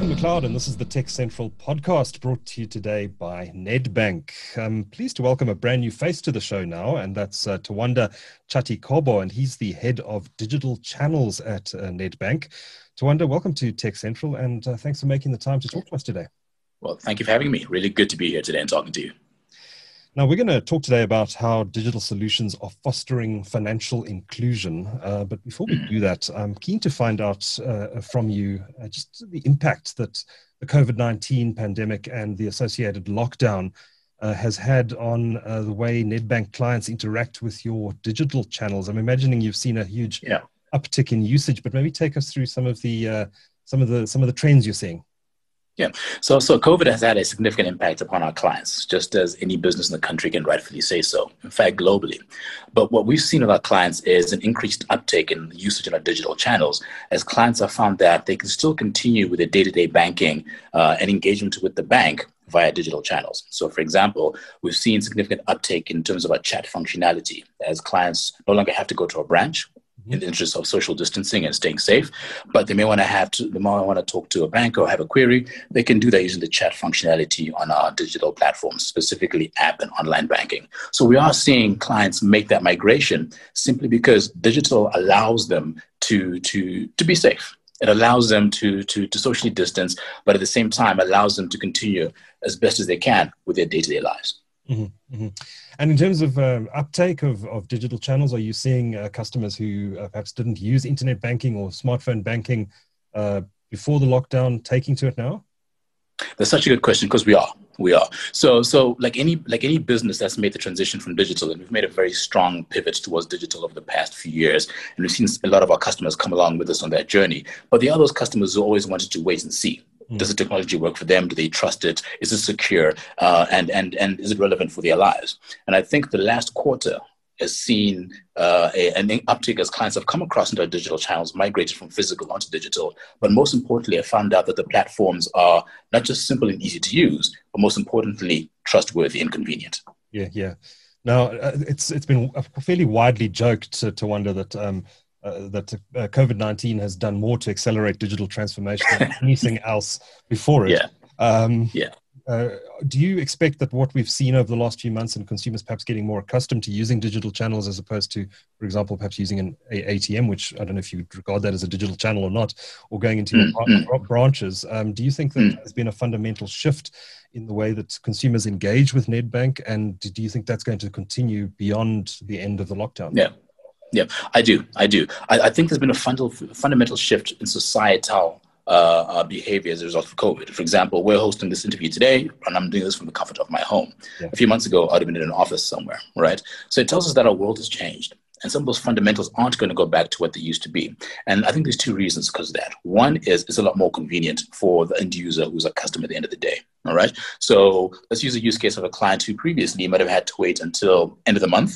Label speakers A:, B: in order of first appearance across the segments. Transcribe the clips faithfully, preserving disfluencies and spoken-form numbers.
A: Stephen McLeod, and this is the Tech Central podcast brought to you today by Nedbank. I'm pleased to welcome a brand new face to the show now, and that's uh, Tawanda Chatikobo, and he's the head of digital channels at uh, Nedbank. Tawanda, welcome to Tech Central, and uh, thanks for making the time to talk to us today.
B: Well, thank you for having me. Really good to be here today and talking to you.
A: Now, we're going to talk today about how digital solutions are fostering financial inclusion. Uh, but before we do that, I'm keen to find out uh, from you uh, just the impact that the COVID nineteen pandemic and the associated lockdown uh, has had on uh, the way Nedbank clients interact with your digital channels. I'm imagining you've seen a huge
B: yeah.
A: uptick in usage, but maybe take us through some of the uh, some of the some of the trends you're seeing.
B: Yeah, so so COVID has had a significant impact upon our clients, just as any business in the country can rightfully say so, in fact, globally. But what we've seen with our clients is an increased uptake in usage in our digital channels, as clients have found that they can still continue with their day-to-day banking uh, and engagement with the bank via digital channels. So, for example, we've seen significant uptake in terms of our chat functionality, as clients no longer have to go to a branch in the interest of social distancing and staying safe, but they may want to have to, they might want to talk to a bank or have a query. They can do that using the chat functionality on our digital platforms, specifically app and online banking. So we are seeing clients make that migration simply because digital allows them to to to be safe. It allows them to to to socially distance, but at the same time allows them to continue as best as they can with their day-to-day lives.
A: Mm-hmm, mm-hmm. And in terms of um, uptake of, of digital channels, are you seeing uh, customers who uh, perhaps didn't use internet banking or smartphone banking uh, before the lockdown taking to it now?
B: That's such a good question, because we are. We are. So so like any like any business that's made the transition from digital, and we've made a very strong pivot towards digital over the past few years, and we've seen a lot of our customers come along with us on that journey. But there are those customers who always wanted to wait and see. Does the technology work for them? Do they trust it? Is it secure? Uh, and, and, and is it relevant for their lives? And I think the last quarter has seen uh, a, an uptick as clients have come across into our digital channels, migrated from physical onto digital. But most importantly, I found out that the platforms are not just simple and easy to use, but most importantly, trustworthy and convenient.
A: Yeah, yeah. Now, uh, it's it's been fairly widely joked to, to wonder that um, Uh, that uh, COVID nineteen has done more to accelerate digital transformation than anything else before it.
B: Yeah. Um, yeah.
A: Uh, do you expect that what we've seen over the last few months and consumers perhaps getting more accustomed to using digital channels as opposed to, for example, perhaps using an A T M, which I don't know if you would regard that as a digital channel or not, or going into mm-hmm. your branches, um, do you think that mm-hmm. there's been a fundamental shift in the way that consumers engage with Nedbank? And do you think that's going to continue beyond the end of the lockdown?
B: Yeah. Yeah, I do. I do. I, I think there's been a fundamental fundamental shift in societal uh, uh, behavior as a result of COVID. For example, we're hosting this interview today, and I'm doing this from the comfort of my home. Yeah. A few months ago, I'd have been in an office somewhere, right? So it tells us that our world has changed, and some of those fundamentals aren't going to go back to what they used to be. And I think there's two reasons because of that. One is it's a lot more convenient for the end user who's a customer at the end of the day, all right? So let's use a use case of a client who previously might have had to wait until end of the month,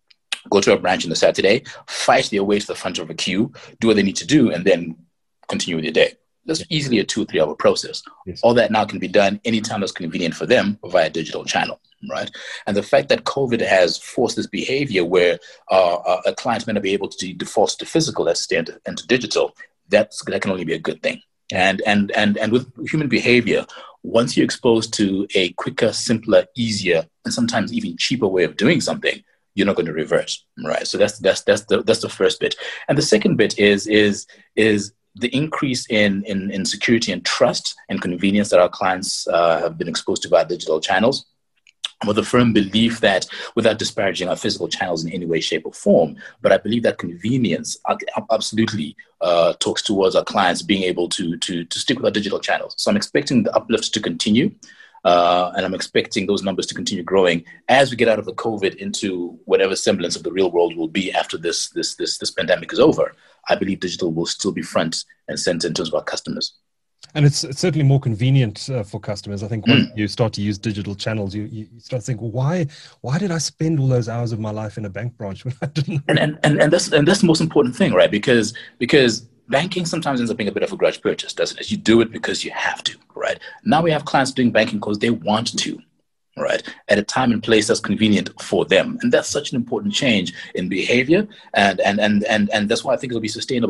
B: go to a branch on a Saturday, fight their way to the front of a queue, do what they need to do, and then continue with their day. That's easily a two or three hour process. Yes. All that now can be done anytime that's convenient for them via digital channel, right? And the fact that COVID has forced this behavior where uh, a client may not be able to default to physical, let's stay into, into digital, that's, that can only be a good thing. And, and, and, and with human behavior, once you're exposed to a quicker, simpler, easier, and sometimes even cheaper way of doing something, you're not going to revert, right? So that's that's that's the that's the first bit, and the second bit is is is the increase in in, in security and trust and convenience that our clients uh, have been exposed to via digital channels, with a firm belief that, without disparaging our physical channels in any way, shape, or form, but I believe that convenience absolutely uh, talks towards our clients being able to to to stick with our digital channels. So I'm expecting the uplift to continue. Uh, and I'm expecting those numbers to continue growing as we get out of the COVID into whatever semblance of the real world will be after this this this this pandemic is over. I believe digital will still be front and center in terms of our customers.
A: And it's, it's certainly more convenient uh, for customers. I think when mm. you start to use digital channels, you, you start to think, well, why why did I spend all those hours of my life in a bank branch when I didn't?
B: And and, and, and that's and that's the most important thing, right? Because because banking sometimes ends up being a bit of a grudge purchase, doesn't it? You do it because you have to, right? Now we have clients doing banking because they want to, right? At a time and place that's convenient for them. And that's such an important change in behavior. And and and and, and that's why I think it'll be sustainable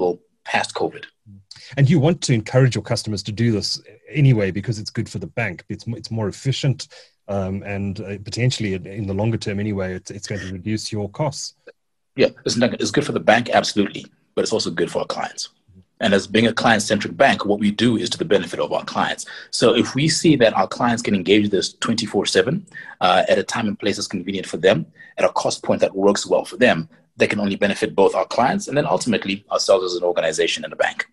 B: past COVID.
A: And you want to encourage your customers to do this anyway, because it's good for the bank. It's, it's more efficient, um, and uh, potentially in the longer term anyway, it's, it's going to reduce your costs.
B: Yeah, it's, not, it's good for the bank, absolutely, but it's also good for our clients. And as being a client-centric bank, what we do is to the benefit of our clients. So if we see that our clients can engage with us twenty-four seven uh, at a time and place that's convenient for them, at a cost point that works well for them, they can only benefit both our clients and then ultimately ourselves as an organization and a bank.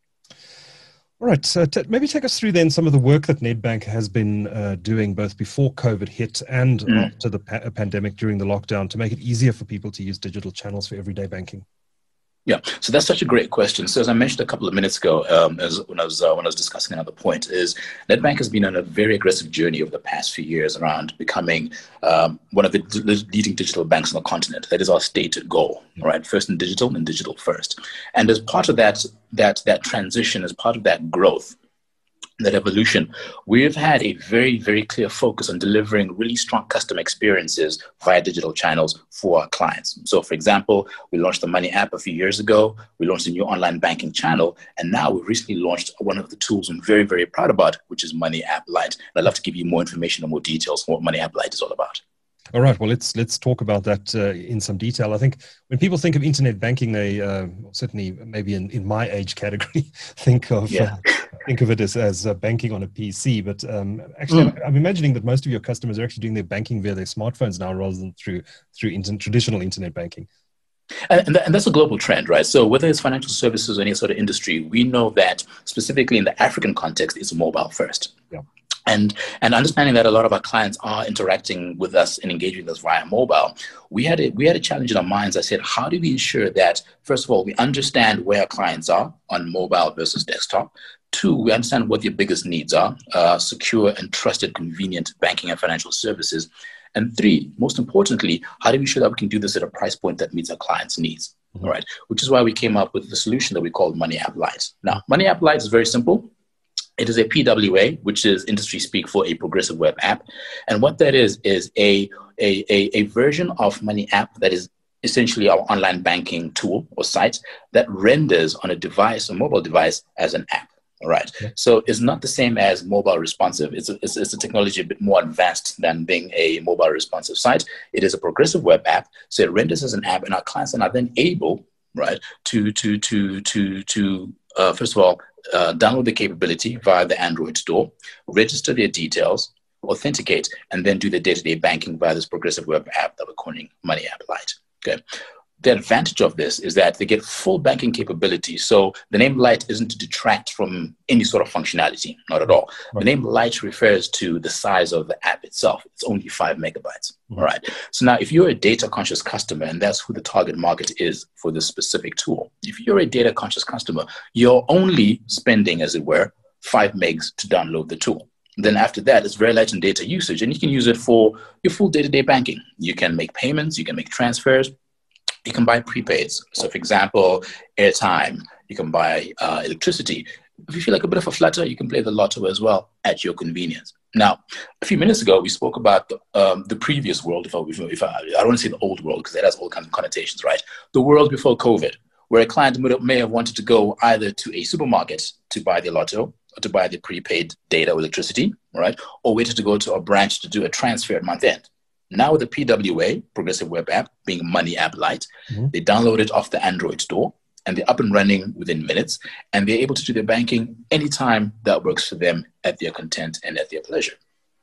A: All right. So t- maybe take us through then some of the work that Nedbank has been uh, doing both before COVID hit and mm. after the pa- pandemic during the lockdown to make it easier for people to use digital channels for everyday banking.
B: Yeah, so that's such a great question. So as I mentioned a couple of minutes ago, um, as when I was uh, when I was discussing another point, is Nedbank has been on a very aggressive journey over the past few years around becoming um, one of the d- leading digital banks on the continent. That is our stated goal, right? First in digital and digital first. And as part of that that that transition, as part of that growth, that evolution, we've had a very, very clear focus on delivering really strong customer experiences via digital channels for our clients. So, for example, we launched the Money app a few years ago. We launched a new online banking channel. And now we've recently launched one of the tools I'm very, very proud about, which is Money App Lite. And I'd love to give you more information and more details on what Money App Lite is all about.
A: All right. Well, let's let's talk about that uh, in some detail. I think when people think of internet banking, they uh, certainly maybe in, in my age category think of yeah. uh, think of it as as uh, banking on a P C. But um, actually, mm. I'm, I'm imagining that most of your customers are actually doing their banking via their smartphones now, rather than through through inter- traditional internet banking.
B: And, and, that, and that's a global trend, right? So whether it's financial services or any sort of industry, we know that specifically in the African context, it's mobile first.
A: Yeah.
B: And and understanding that a lot of our clients are interacting with us and engaging with us via mobile, we had a, we had a challenge in our minds. I said, how do we ensure that, first of all, we understand where our clients are on mobile versus desktop? Two, we understand what their biggest needs are, uh, secure and trusted, convenient banking and financial services. And three, most importantly, how do we ensure that we can do this at a price point that meets our clients' needs? Mm-hmm. All right, which is why we came up with the solution that we call Money App Lite. Now, Money App Lite is very simple. It is a P W A, which is industry speak for a progressive web app. And what that is, is a, a, a, a version of Money App that is essentially our online banking tool or site that renders on a device, a mobile device, as an app. All right. Okay. So it's not the same as mobile responsive. It's a, it's, it's a technology a bit more advanced than being a mobile responsive site. It is a progressive web app. So it renders as an app, and our clients are then able, right, to, to, to, to, to uh, first of all, Uh, download the capability via the Android store, register their details, authenticate, and then do the day-to-day banking via this progressive web app that we're calling Money App Lite. Okay. The advantage of this is that they get full banking capability. So the name Lite isn't to detract from any sort of functionality, not at all. Right. The name Lite refers to the size of the app itself. It's only five megabytes. Mm-hmm. All right. So now if you're a data conscious customer, and that's who the target market is for this specific tool, if you're a data conscious customer, you're only spending, as it were, five megs to download the tool. Then after that, it's very light on data usage, and you can use it for your full day-to-day banking. You can make payments, you can make transfers. You can buy prepaids. So, for example, airtime. You can buy uh, electricity. If you feel like a bit of a flutter, you can play the lotto as well at your convenience. Now, a few minutes ago, we spoke about the, um, the previous world. If I, if I, I don't want to say the old world because that has all kinds of connotations, right? The world before COVID, where a client may have wanted to go either to a supermarket to buy the lotto or to buy the prepaid data or electricity, right? Or waited to go to a branch to do a transfer at month end. Now with the P W A, Progressive Web App, being Money App Lite, mm-hmm. they download it off the Android store and they're up and running within minutes, and they're able to do their banking anytime that works for them at their content and at their pleasure.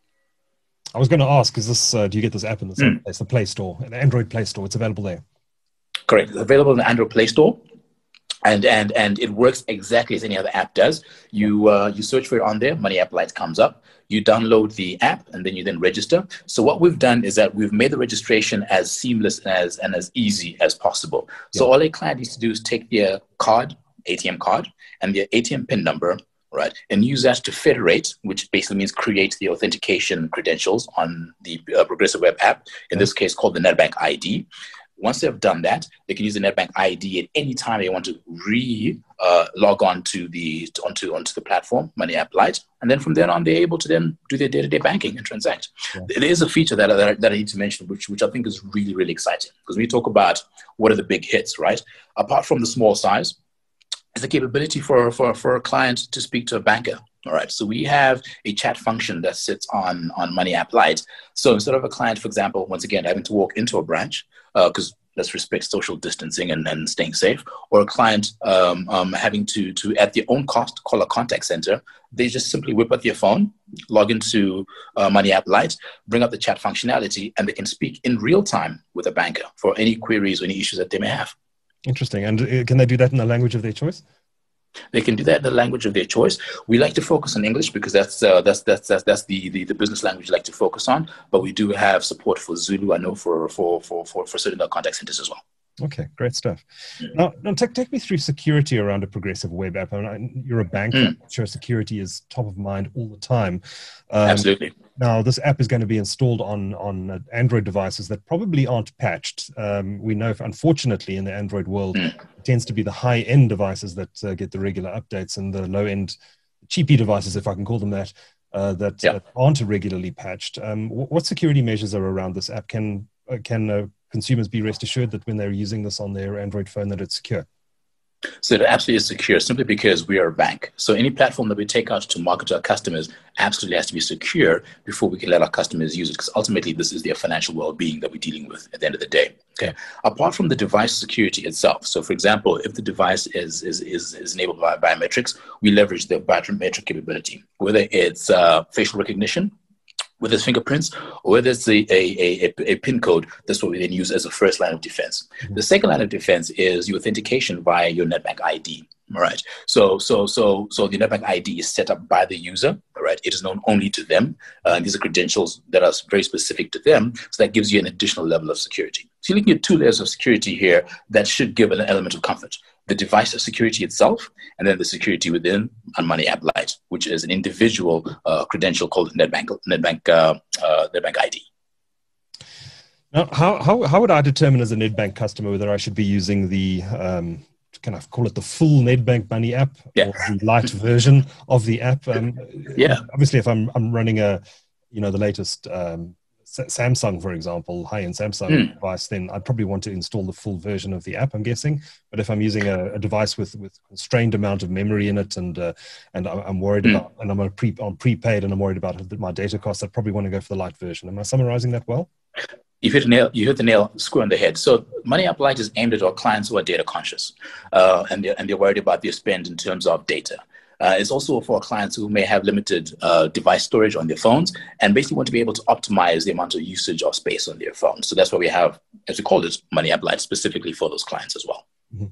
A: I was going to ask, is this, uh, do you get this app in the same mm. place, the Play Store, the Android Play Store? It's available there.
B: Correct. It's available in the Android Play Store. And and and it works exactly as any other app does. You uh, you search for it on there, Money App Lite comes up. You download the app, and then you then register. So what we've done is that we've made the registration as seamless as and as easy as possible. So yeah. all a client needs to do is take their card, A T M card, and their A T M PIN number, right, and use that to federate, which basically means create the authentication credentials on the uh, Progressive Web app, in this case called the Nedbank I D. Once they've done that, they can use the Nedbank I D at any time they want to re uh, log on to the onto onto the platform, Money App Lite, and then from then on, they're able to then do their day-to-day banking and transact. Yeah. There is a feature that, that, that I need to mention, which which I think is really really exciting, because we talk about what are the big hits, right? Apart from the small size, is the capability for, for, for a client to speak to a banker. All right. So we have a chat function that sits on, on Money App Lite. So instead of a client, for example, once again, having to walk into a branch, because uh, let's respect social distancing and, and staying safe, or a client um, um, having to, to, at their own cost, call a contact center, they just simply whip out their phone, log into uh, Money App Lite, bring up the chat functionality, and they can speak in real time with a banker for any queries or any issues that they may have.
A: Interesting. And uh, can they do that in the language of their choice?
B: They can do that in the language of their choice. We like to focus on English because that's uh, that's that's that's, that's the, the, the business language we like to focus on. But we do have support for Zulu, I know, for for for for, for certain contact centers as well.
A: Okay, great stuff. Mm. Now, now take, take me through security around a progressive web app. I mean, you're a bank, mm. I'm sure security is top of mind all the time. Um,
B: Absolutely.
A: Now, this app is going to be installed on, on Android devices that probably aren't patched. Um, we know, unfortunately, in the Android world, mm. it tends to be the high-end devices that uh, get the regular updates and the low-end, cheapy devices, if I can call them that, uh, that, yeah. that aren't regularly patched. Um, what security measures are around this app? Can, uh, can uh, consumers be rest assured that when they're using this on their Android phone that it's secure?
B: So it absolutely is secure simply because we are a bank. So any platform that we take out to market to our customers absolutely has to be secure before we can let our customers use it, because ultimately this is their financial well-being that we're dealing with at the end of the day. Okay. Apart from the device security itself, so for example, if the device is is is, is enabled by biometrics, we leverage the biometric capability, whether it's uh, facial recognition, whether it's fingerprints, or whether it's a, a, a, a PIN code. That's what we then use as a first line of defense. Mm-hmm. The second line of defense is your authentication via your NetBank I D. All right. So, so, so, so the NetBank I D is set up by the user. All right. It is known only to them. Uh, these are credentials that are very specific to them. So that gives you an additional level of security. So you're looking at two layers of security here that should give an element of comfort. The device security itself, and then the security within on Money App Lite, which is an individual uh, credential called NetBank NetBank uh, uh, NetBank I D.
A: Now, how how how would I determine as a NetBank customer whether I should be using the um, can I call it the full NetBank Money app
B: yeah.
A: or the light version of the app? Um,
B: yeah.
A: Obviously, if I'm I'm running a you know the latest Um, Samsung, for example, high-end Samsung mm. device, then I'd probably want to install the full version of the app, I'm guessing. But if I'm using a, a device with with constrained amount of memory in it, and uh, and I'm worried mm. about, and I'm a pre on prepaid, and I'm worried about my data costs, I'd probably want to go for the light version. Am I summarizing that well?
B: You hit the nail. You hit the nail square on the head. So Money App Lite is aimed at our clients who are data conscious, uh, and they're, and they're worried about their spend in terms of data. Uh, it's also for clients who may have limited uh, device storage on their phones and basically want to be able to optimize the amount of usage of space on their phones. So that's why we have, as we call it, Money App Lite specifically for those clients as well.
A: Mm-hmm.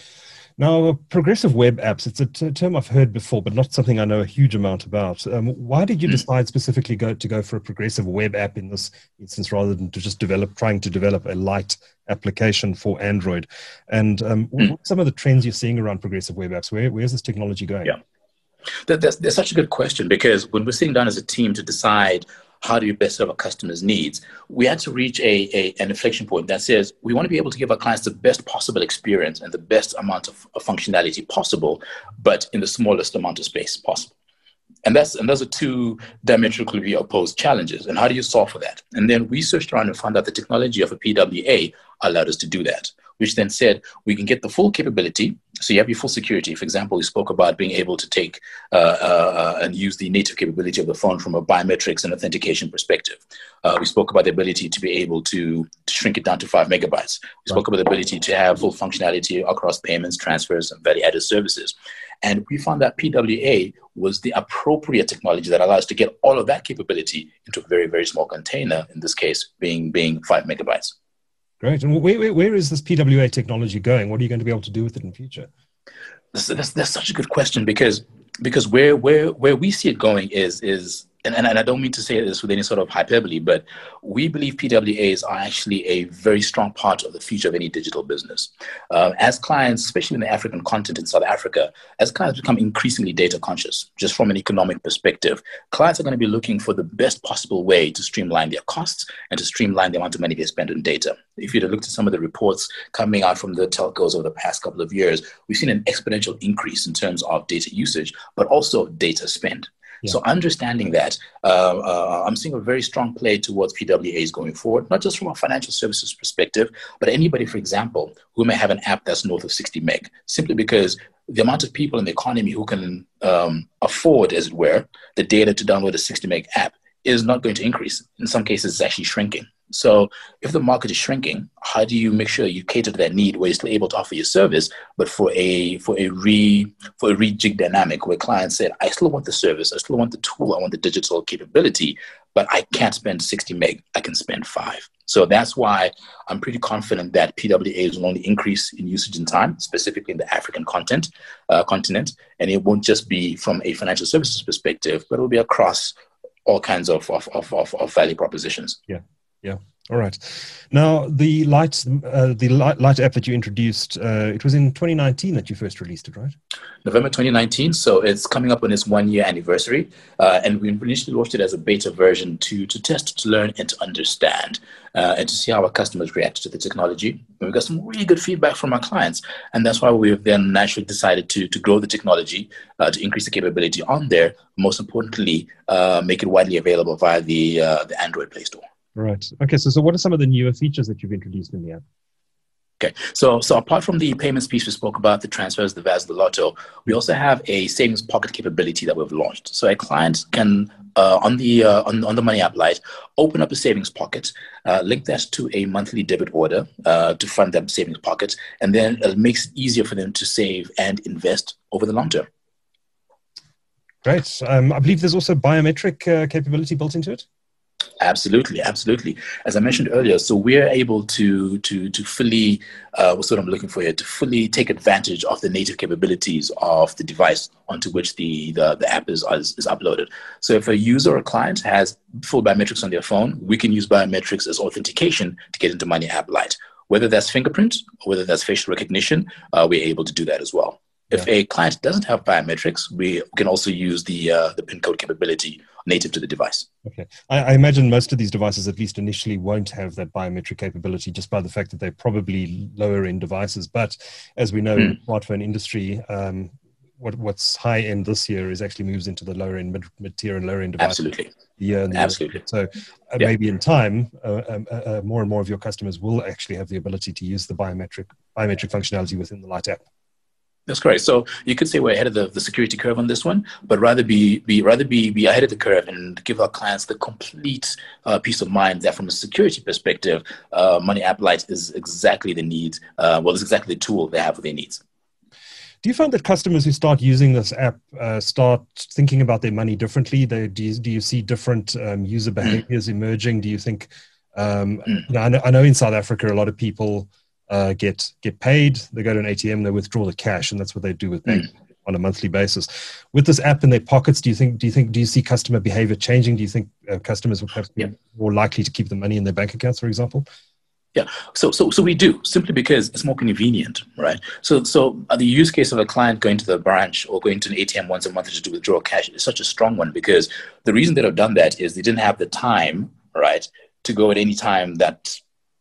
A: Now, progressive web apps, it's a t- term I've heard before, but not something I know a huge amount about. Um, why did you decide specifically go to go for a progressive web app in this instance rather than to just develop, trying to develop a light application for Android? And um, mm. what are some of the trends you're seeing around progressive web apps? Where, where's this technology going?
B: Yeah. That, that's, that's such a good question, because when we're sitting down as a team to decide how do you best serve our customers' needs, we had to reach a, a an inflection point that says we want to be able to give our clients the best possible experience and the best amount of, of functionality possible, but in the smallest amount of space possible. And that's and those are two diametrically opposed challenges. And how do you solve for that? And then we searched around and found out the technology of a P W A allowed us to do that, which then said we can get the full capability. So you have your full security. For example, we spoke about being able to take uh, uh, and use the native capability of the phone from a biometrics and authentication perspective. Uh, we spoke about the ability to be able to, to shrink it down to five megabytes. We spoke about the ability to have full functionality across payments, transfers, and value-added services. And we found that P W A was the appropriate technology that allows us to get all of that capability into a very, very small container, in this case being, being five megabytes.
A: Great. And where, where, where is this P W A technology going? What are you going to be able to do with it in the future?
B: That's, that's, that's such a good question, because because where where where we see it going is is and, and I don't mean to say this with any sort of hyperbole, but we believe P W As are actually a very strong part of the future of any digital business. Uh, as clients, especially in the African continent in South Africa, as clients become increasingly data conscious, just from an economic perspective, clients are going to be looking for the best possible way to streamline their costs and to streamline the amount of money they spend on data. If you'd have looked at some of the reports coming out from the telcos over the past couple of years, we've seen an exponential increase in terms of data usage, but also data spend. Yeah. So understanding that, uh, uh, I'm seeing a very strong play towards P W As going forward, not just from a financial services perspective, but anybody, for example, who may have an app that's north of sixty meg, simply because the amount of people in the economy who can um, afford, as it were, the data to download a sixty meg app is not going to increase. In some cases, it's actually shrinking. So if the market is shrinking, how do you make sure you cater to that need where you're still able to offer your service, but for a for a re for a rejig dynamic where clients said, I still want the service, I still want the tool, I want the digital capability, but I can't spend sixty meg, I can spend five. So that's why I'm pretty confident that P W As will only increase in usage in time, specifically in the African content uh, continent, and it won't just be from a financial services perspective, but it will be across all kinds of of of, of, of value propositions.
A: Yeah. Yeah. All right. Now, the Light, uh, the Light, Light app that you introduced, uh, it was in twenty nineteen that you first released it, right?
B: November twenty nineteen. So it's coming up on its one year anniversary. Uh, and we initially launched it as a beta version to, to test, to learn, and to understand, uh, and to see how our customers react to the technology. And we got some really good feedback from our clients. And that's why we've then naturally decided to, to grow the technology, uh, to increase the capability on there. Most importantly, uh, make it widely available via the, uh, the Android Play Store.
A: Right. Okay. So, so what are some of the newer features that you've introduced in the app?
B: Okay. So, so apart from the payments piece we spoke about, the transfers, the V A S, the Lotto, we also have a savings pocket capability that we've launched. So a client can, uh, on the uh, on, on the Money App Lite, open up a savings pocket, uh, link that to a monthly debit order uh, to fund that savings pocket, and then it makes it easier for them to save and invest over the long term.
A: Great. Um, I believe there's also biometric uh, capability built into it.
B: Absolutely, absolutely. As I mentioned earlier, so we're able to to to fully, uh, what's what I'm looking for here, to fully take advantage of the native capabilities of the device onto which the the, the app is, is is uploaded. So if a user or a client has full biometrics on their phone, we can use biometrics as authentication to get into Money App Lite. Whether that's fingerprint or whether that's facial recognition, uh, we're able to do that as well. If yeah. a client doesn't have biometrics, we can also use the uh, the PIN code capability native to the device.
A: Okay. I, I imagine most of these devices, at least initially, won't have that biometric capability just by the fact that they're probably lower-end devices. But as we know, mm. in the smartphone industry, um, what, what's high-end this year is actually moves into the lower-end, mid, mid-tier and lower-end devices.
B: Absolutely.
A: Yeah, and
B: Absolutely.
A: So uh, yeah. maybe in time, uh, um, uh, uh, more and more of your customers will actually have the ability to use the biometric biometric functionality within the Light app.
B: That's correct. So you could say we're ahead of the, the security curve on this one, but rather be be rather be be ahead of the curve and give our clients the complete uh, peace of mind that from a security perspective, uh, Money App Lite is exactly the need. Uh, well, it's exactly the tool they have for their needs.
A: Do you find that customers who start using this app uh, start thinking about their money differently? They, do, you, do you see different um, user behaviors mm. emerging? Do you think, um, mm. you know, I know, I know in South Africa, a lot of people uh, get get paid, they go to an A T M, they withdraw the cash, and that's what they do with bank mm. on a monthly basis. With this app in their pockets, do you think, do you think, do you see customer behavior changing? Do you think uh, customers will perhaps be yeah. more likely to keep the money in their bank accounts, for example?
B: Yeah, so so so we do, simply because it's more convenient, right? So so the use case of a client going to the branch or going to an A T M once a month to withdraw cash is such a strong one, because the reason they have done that is they didn't have the time, right, to go at any time that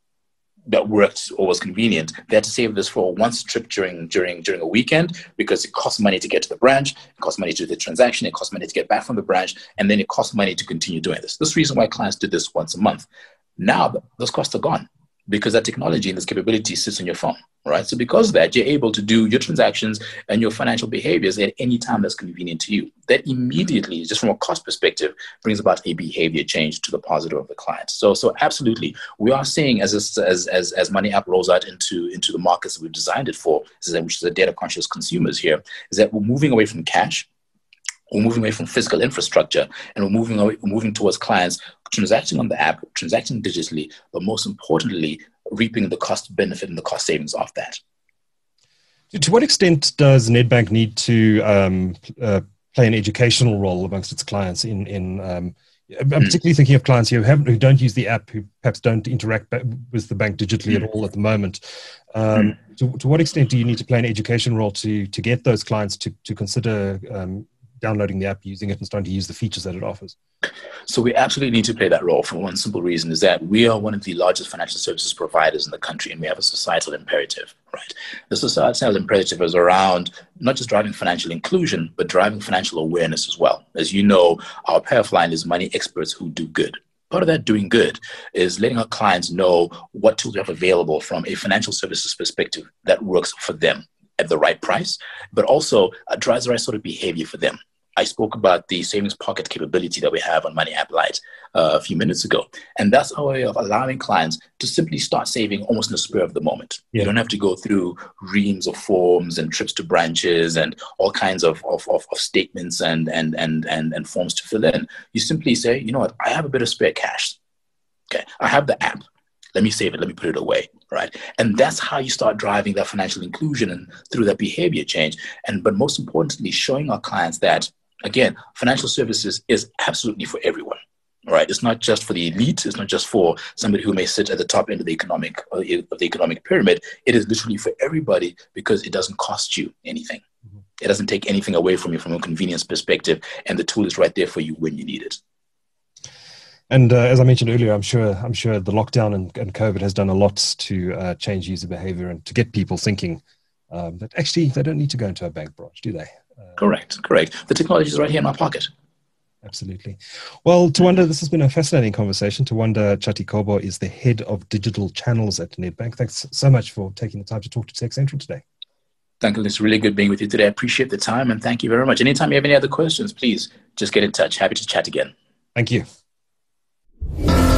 B: that worked or was convenient. They had to save this for one trip during during during a weekend, because it costs money to get to the branch, it costs money to do the transaction, it costs money to get back from the branch, and then it costs money to continue doing this. This is the reason why clients did this once a month. Now those costs are gone, because that technology and this capability sits on your phone, right? So because of that, you're able to do your transactions and your financial behaviors at any time that's convenient to you. That immediately, just from a cost perspective, brings about a behavior change to the positive of the client. So, so absolutely, we are seeing as as as as Money App rolls out into into the markets that we've designed it for, which is the data conscious consumers here, is that we're moving away from cash. We're moving away from physical infrastructure, and we're moving away, we're moving towards clients transacting on the app, transacting digitally, but most importantly, reaping the cost benefit and the cost savings of that.
A: To what extent does Nedbank need to um, uh, play an educational role amongst its clients? In in um, I'm particularly mm. thinking of clients who haven't, who don't use the app, who perhaps don't interact with the bank digitally mm. at all at the moment. Um, mm. to, to what extent do you need to play an education role to to get those clients to to consider um, downloading the app, using it, and starting to use the features that it offers?
B: So we absolutely need to play that role for one simple reason, is that we are one of the largest financial services providers in the country, and we have a societal imperative, right? The societal imperative is around not just driving financial inclusion, but driving financial awareness as well. As you know, our payoff is money experts who do good. Part of that doing good is letting our clients know what tools we have available from a financial services perspective that works for them. at the right price, but also uh, drives the right sort of behavior for them. I spoke about the savings pocket capability that we have on Money App Lite uh, a few minutes ago. And that's our way of allowing clients to simply start saving almost in the spur of the moment. Yeah. You don't have to go through reams of forms and trips to branches and all kinds of, of, of, of statements and, and, and, and, and forms to fill in. You simply say, you know what, I have a bit of spare cash. Okay, I have the app. Let me save it. Let me put it away, right? And that's how you start driving that financial inclusion and through that behavior change. And but most importantly, showing our clients that, again, financial services is absolutely for everyone, right? It's not just for the elite. It's not just for somebody who may sit at the top end of the economic of the economic pyramid. It is literally for everybody because it doesn't cost you anything. Mm-hmm. It doesn't take anything away from you from a convenience perspective, and the tool is right there for you when you need it.
A: And uh, as I mentioned earlier, I'm sure I'm sure the lockdown and, and COVID has done a lot to uh, change user behavior and to get people thinking um, that actually they don't need to go into a bank branch, do they? Uh,
B: correct, correct. The technology is right here in my pocket.
A: Absolutely. Well, Tawanda, this has been a fascinating conversation. Tawanda Chatikobo is the head of digital channels at Nedbank. Thanks so much for taking the time to talk to Tech Central today.
B: Thank you. It's really good being with you today. I appreciate the time and thank you very much. Anytime you have any other questions, please just get in touch. Happy to chat again.
A: Thank you.